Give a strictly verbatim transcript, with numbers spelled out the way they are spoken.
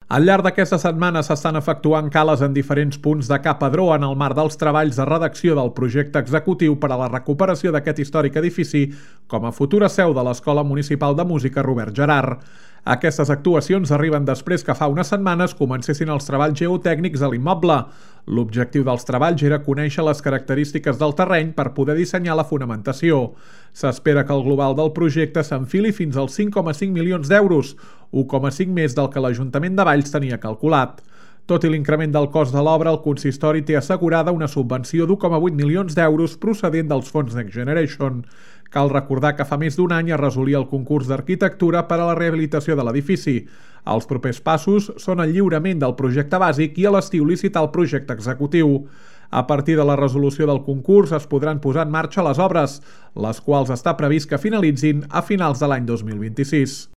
Al llarg d'aquesta setmana s'estan efectuant cales en diferents punts de Ca Padró en el marc dels treballs de redacció del projecte executiu per a la recuperació d'aquest històric edifici com a futura seu de l'Escola Municipal de Música Robert Gerhard. Aquestes actuacions arriben després que fa unes setmanes comencessin els treballs geotècnics a l'immoble. L'objectiu dels treballs era conèixer les característiques del terreny per poder dissenyar la fonamentació. S'espera que el global del projecte s'enfili fins als cinc coma cinc milions d'euros, un coma cinc més del que l'Ajuntament de Valls tenia calculat. Tot i l'increment del cost de l'obra, el consistori té assegurada una subvenció d'u coma vuit milions d'euros procedent dels fons Next Generation. Cal recordar que fa més d'un any es resolia el concurs d'arquitectura per a la rehabilitació de l'edifici. Els propers passos són el lliurament del projecte bàsic i a l'estiu licitar el projecte executiu. A partir de la resolució del concurs es podran posar en marxa les obres, les quals està previst que finalitzin a finals de l'any dos mil vint-i-sis.